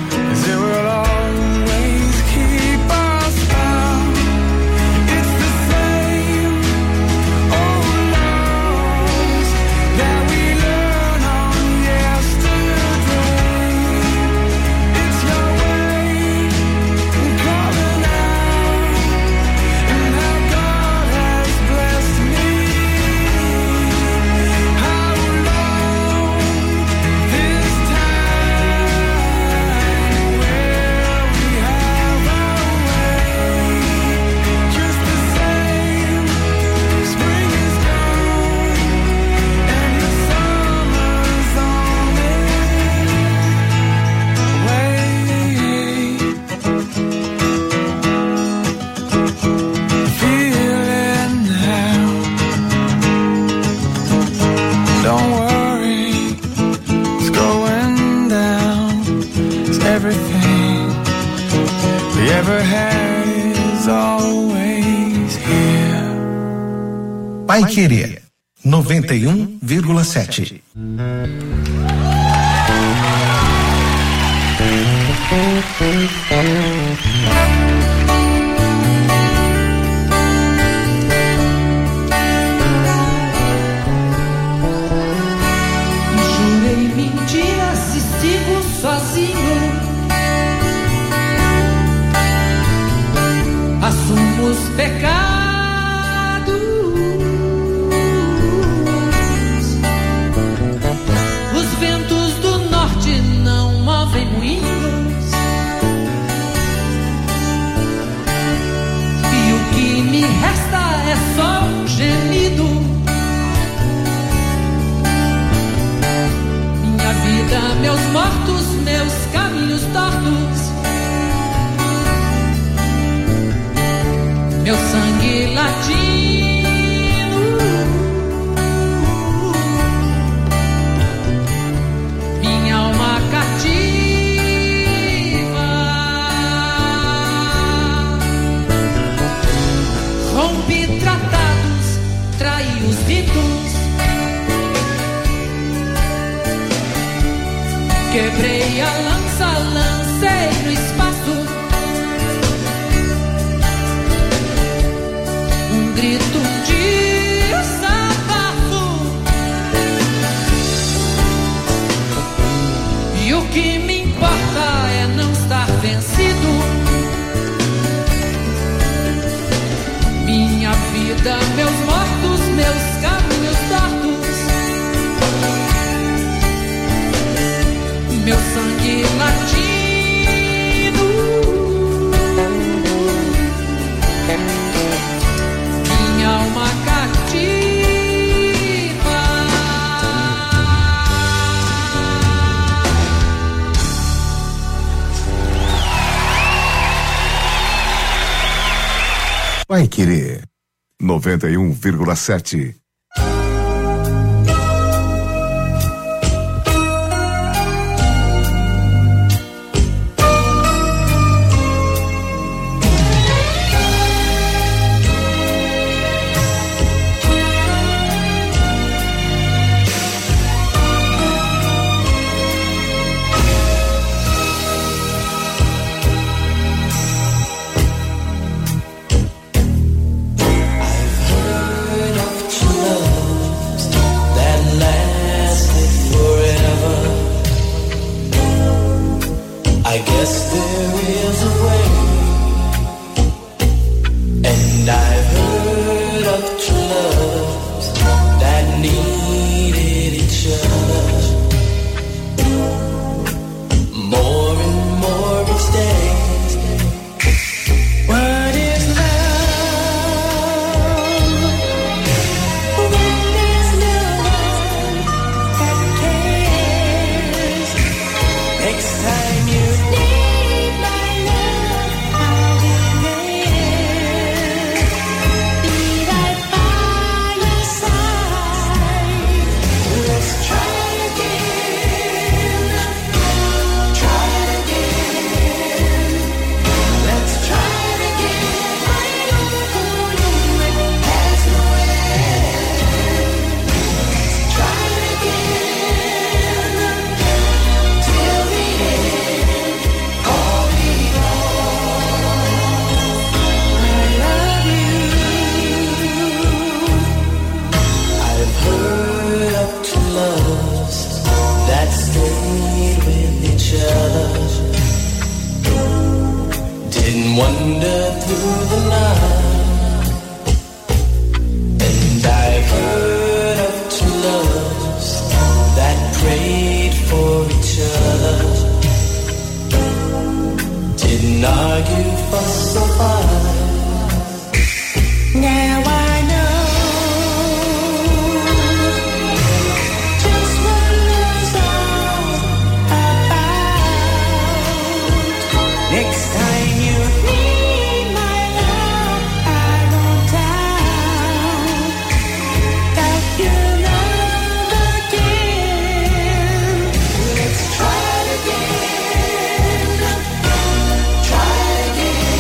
never had is always here. Pai Querer noventa e um vírgula sete. Jurei mentiras e sigo sozinho. Assumo os pecados. Os ventos do norte não movem moinhos. E o que me resta é só um gemido. Minha vida, meus mortos, meus caminhos tortos. Meu sangue latino, minha alma cativa. Rompi tratados, traí os ritos, quebrei a lança, lancei no espaço. Grito de desabafo. E o que me importa é não estar vencido. Minha vida, meus mortos, meus caminhos tortos. Meu sangue latino. Alma cativa. Pai Querer noventa e um vírgula sete. I guess there is a way, and I've heard of true loves that needed each other more and more each day. What is love? When there's no one that cares. Next time you need my love, I'll be there. Be right by your side. Let's try again. Try again. Let's try again. I know for you it has no end. Let's try again till the end. All we I love you. I've heard of two loves that stayed with each other. Didn't wander through the night. And I've heard of two loves that prayed for each other. Didn't argue, fuss or fight. Now I know just what love's all about. Next time you need my love, I won't doubt that you'll love again. Let's try it again. Try it again.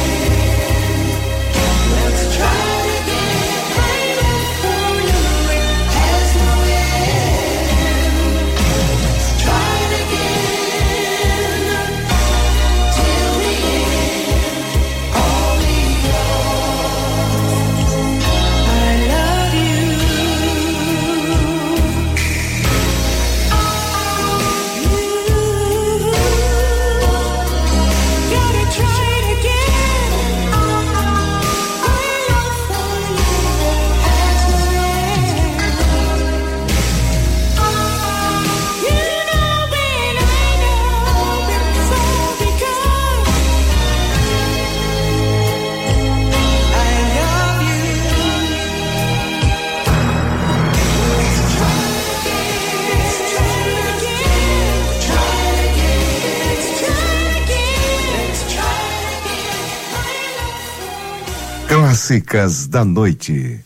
Clássicas da Noite.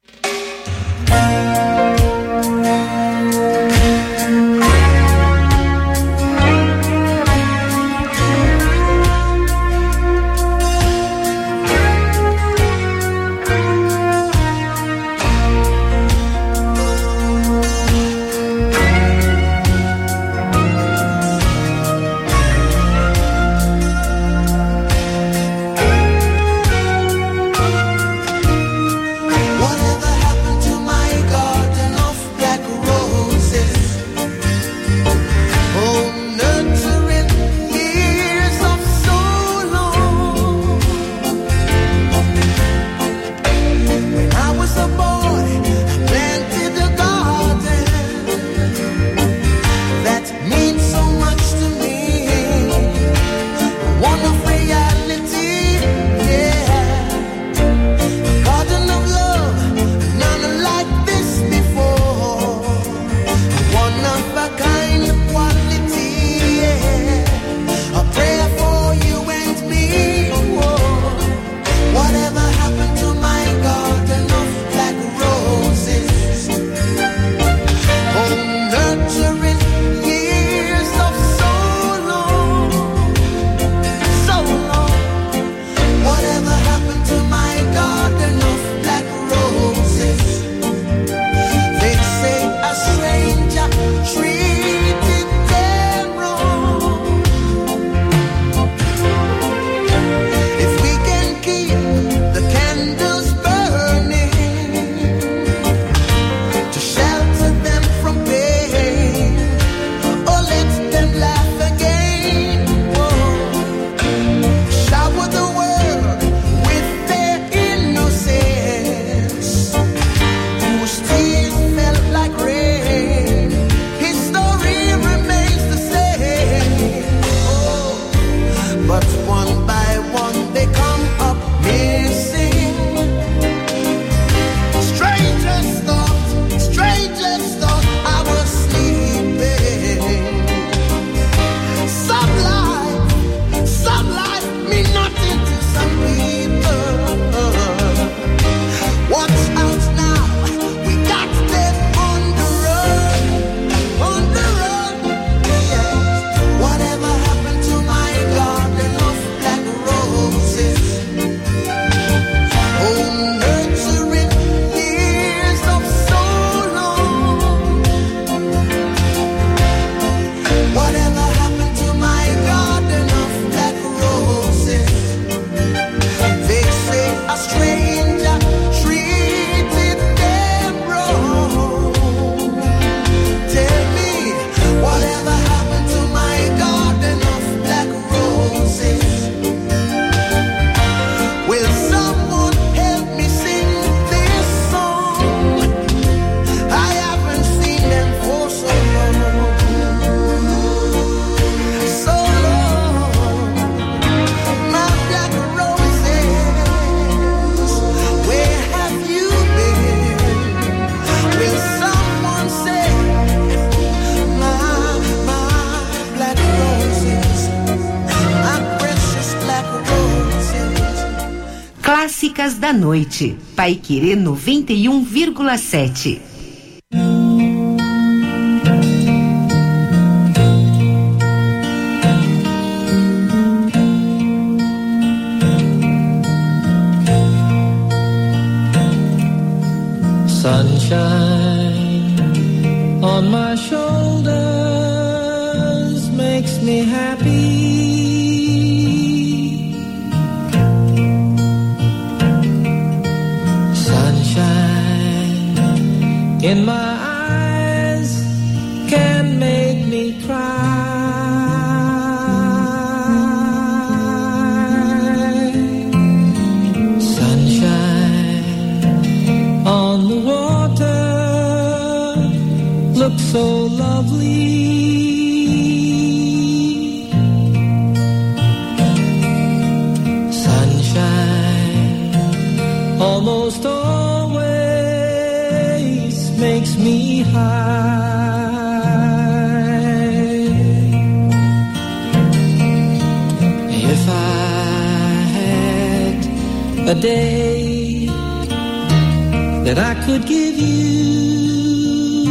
Clássicas da Noite, Paiquerê noventa e um vírgula sete. Sunshine on my shoulders makes me happy. In my eyes can make me cry. Sunshine on the water looks so lovely. Sunshine almost always makes me high. If I had a day that I could give you.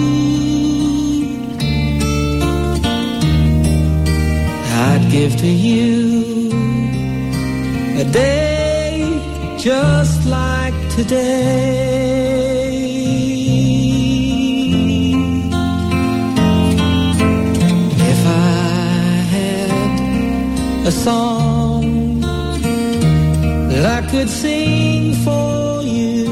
I'd give to you a day just like today. If I had a song that I could sing for you,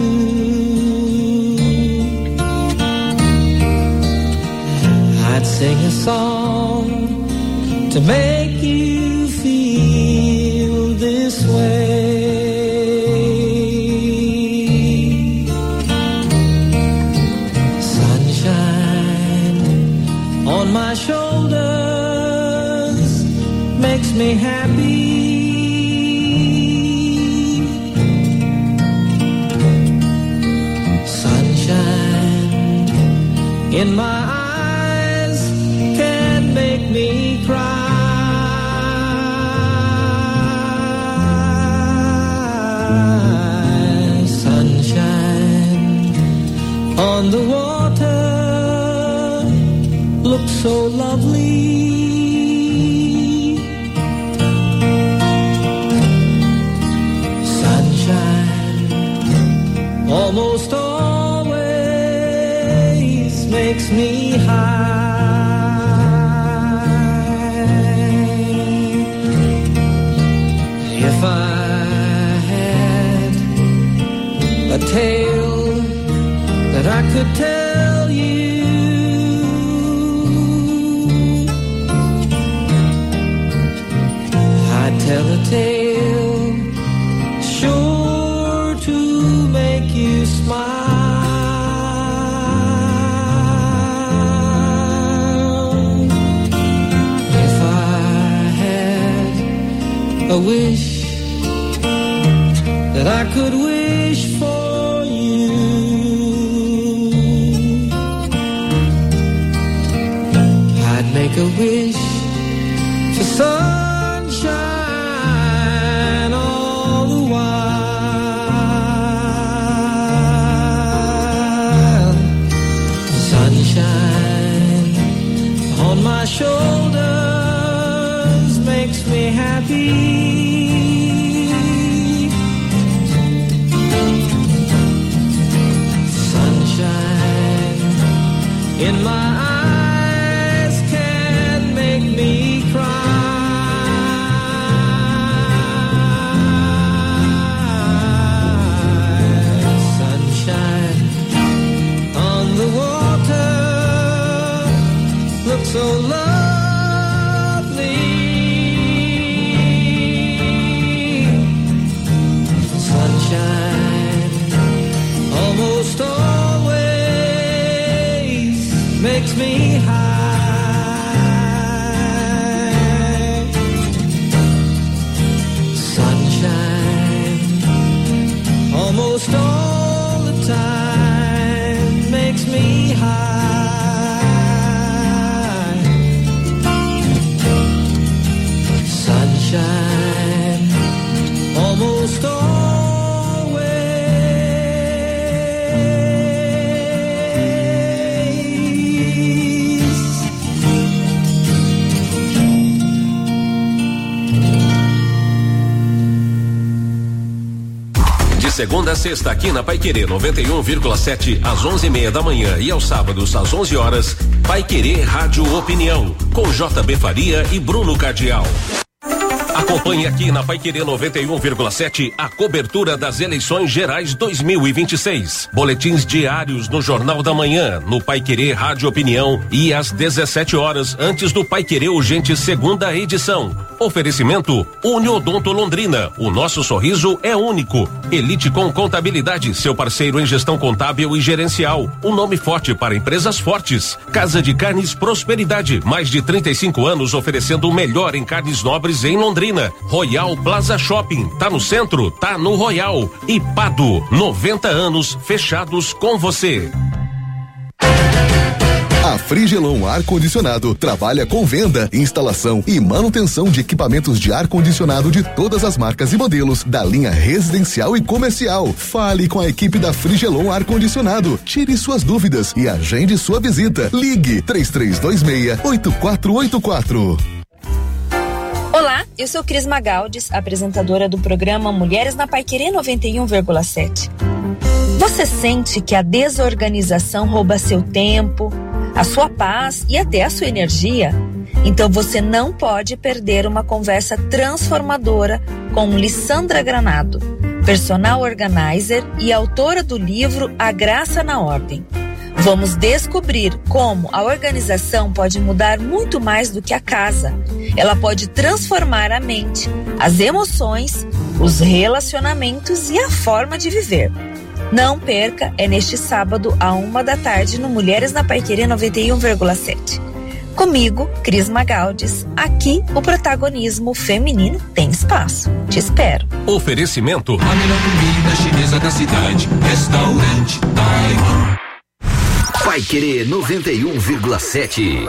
I'd sing a song to make you feel this way. Sunshine on my shoulders makes me happy. Sunshine in my eyes can make me cry. On the water looks so lovely. Sunshine almost always makes me high. If I had a tale that I could tell you, I'd tell a tale sure to make you smile. If I had a wish that I could wish for, make a wish for sunshine all the while. Sunshine on my shoulders makes me happy. Sunshine in my so lovely. Sunshine almost always makes me high. Sunshine almost all the time makes me high. Almost always. De segunda a sexta aqui na Paiquerê noventa e um vírgula sete às onze e meia da manhã e aos sábados às onze horas, Paiquerê Rádio Opinião com J B Faria e Bruno Cardial. Acompanhe aqui na Paiquerê noventa e um vírgula sete a cobertura das eleições gerais dois mil e vinte e seis. Boletins diários no Jornal da Manhã, no Paiquerê Rádio Opinião e às dezessete horas antes do Paiquerê Urgente segunda edição. Oferecimento Uniodonto Londrina. O nosso sorriso é único. Elite com Contabilidade, seu parceiro em gestão contábil e gerencial. Um nome forte para empresas fortes. Casa de Carnes Prosperidade. Mais de trinta e cinco anos oferecendo o melhor em carnes nobres em Londrina. Royal Plaza Shopping. Tá no centro? Tá no Royal. E Pado. noventa anos fechados com você. A Frigelon Ar-Condicionado trabalha com venda, instalação e manutenção de equipamentos de ar-condicionado de todas as marcas e modelos da linha residencial e comercial. Fale com a equipe da Frigelon Ar-Condicionado. Tire suas dúvidas e agende sua visita. Ligue três três dois seis, oito quatro oito quatro. Olá, eu sou Cris Magaldes, apresentadora do programa Mulheres na Paiquerê noventa e um vírgula sete. Você sente que a desorganização rouba seu tempo, a sua paz e até a sua energia? Então você não pode perder uma conversa transformadora com Lissandra Granado, personal organizer e autora do livro A Graça na Ordem. Vamos descobrir como a organização pode mudar muito mais do que a casa. Ela pode transformar a mente, as emoções, os relacionamentos e a forma de viver. Não perca, é neste sábado, à uma da tarde, no Mulheres na Paiquerê noventa e um vírgula sete. Comigo, Cris Magaldes. Aqui, o protagonismo feminino tem espaço. Te espero. Oferecimento. A melhor comida chinesa da cidade. Restaurante Taiwan. Paiquerê noventa e um vírgula sete.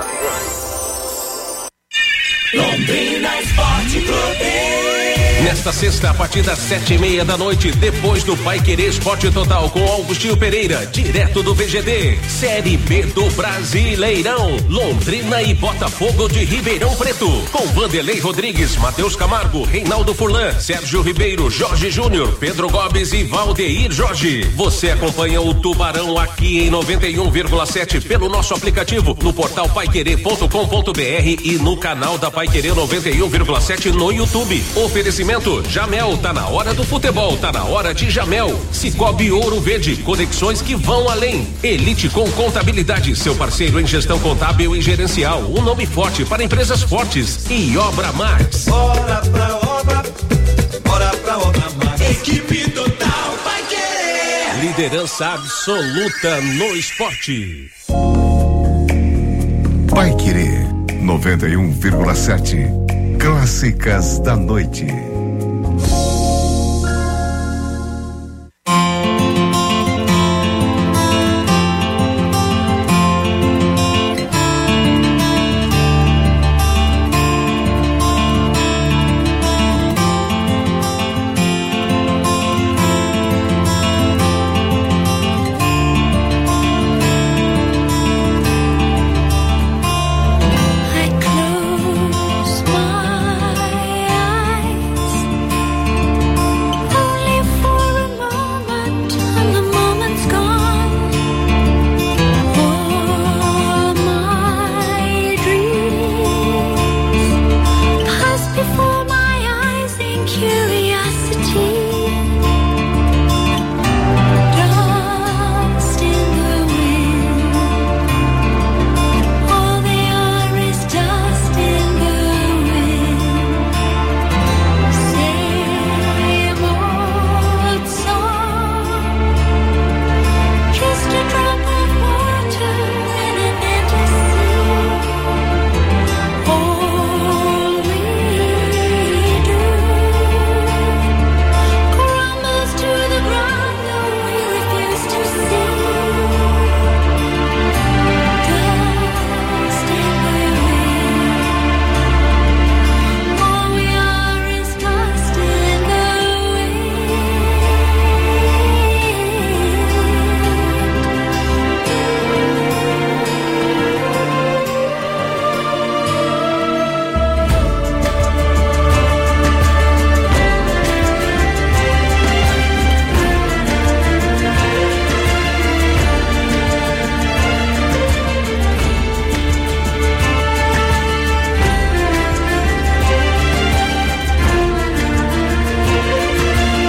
Londrina Esporte Clube. Nesta sexta, a partir das sete e meia da noite, depois do Paiquerê Esporte Total com Augustinho Pereira, direto do V G D, Série B do Brasileirão, Londrina e Botafogo de Ribeirão Preto, com Vanderlei Rodrigues, Matheus Camargo, Reinaldo Furlan, Sérgio Ribeiro, Jorge Júnior, Pedro Gomes e Valdeir Jorge. Você acompanha o Tubarão aqui em noventa e um vírgula sete pelo nosso aplicativo, no portal paiquerê ponto com ponto br e no canal da Paiquerê noventa e um vírgula sete no YouTube. Oferecimento Jamel, tá na hora do futebol, tá na hora de Jamel. Cicobi Ouro Verde, conexões que vão além. Elite com Contabilidade, seu parceiro em gestão contábil e gerencial, um nome forte para empresas fortes. E Obra Max. Bora pra obra, bora pra Obra Max. Equipe total vai querer. Liderança absoluta no esporte. Paiquerê noventa e um vírgula sete. Clássicas da noite.